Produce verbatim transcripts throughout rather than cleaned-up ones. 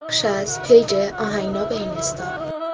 نقش از پیج آهنگنامه اینستا.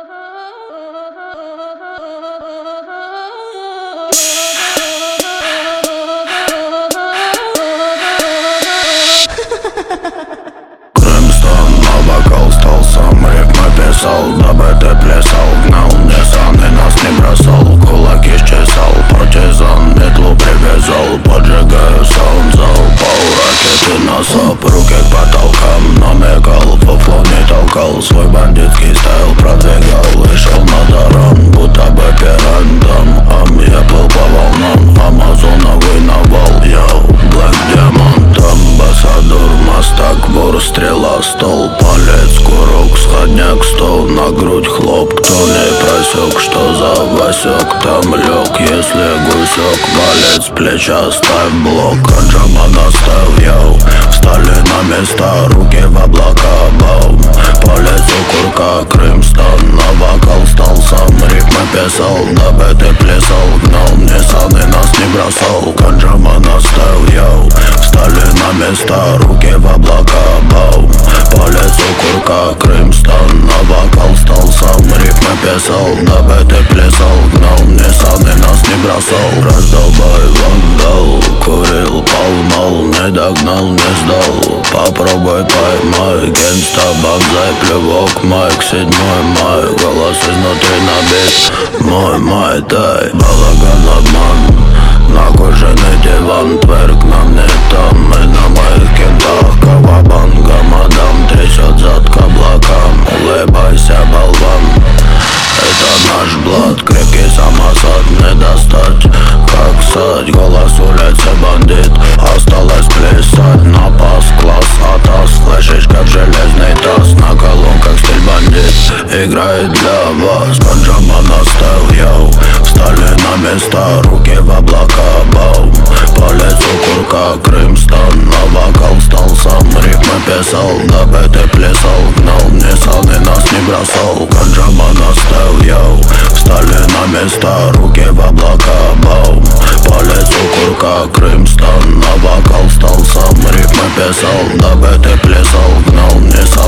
Крымстон на вокал стал сам рифмы писал, дабы ты плясал, гнал мне сан и нас не бросал. Кулаки счесал, партизан метлу привязал, поджигаю саунд-зал, пол ракеты на сап, руки к потолкам намекал, фуфло не толкал, свой бандитский стайл продвигал и шел на даром, будто бы пирантом. Ам, я плыл по волнам, амазоновый навал, йоу, Black Diamond, амбассадор, мастак, вор, стрела, стол, палец, курок, сходняк, стол, на грудь хлоп. Кто не просек, что за Васек, там лег, если гусек, палец, плеча, ставь блок, Аджаман оставь, йоу, встали на места, руки в облака, баум, палец у курка, Крымстон, на вокал стал сам, рифмы писал, дабы ты плясал, гнал мне сан и нас не бросал, Аджаман оставь, йоу, встали на места, руки в облака, баум, палец у курка, Крымстон, на вокал стал сам, рифмы писал, дабы ты плясал, гнал мне сан и нас не бросал. Раздолбай вандал, курил, полмал, не догнал, не сдал, попробуй поймай, генста, банзай, плевок, майк, седьмой май, голос изнутри набит, мой май, тай, балаган, обман, на кожаный диван, тверк на мне там, и на моих кентах, кавабанга, мадам, трясет зад к облакам, улыбайся, болван, это наш блат, крепкий самосад, не достать, как сать, голос улицы бандит, осталось плясать, на пас, класс, атас, слышишь, как железный таз, на колонках стиль бандит, играет для вас, Аджаман оставь, йоу, встали на места, руки в облака, баум, палец у курка, Крымстон, на вокал стал сам, рифмы писал, дабы ты плясал, гнал мне сан и нас не бросал, Аджаман оставь, йоу, встали на места, руки в облака, баум, палец у курка, Крымстон, на вокал стал сам, рифмы писал, дабы ты плясал, гнал мне сан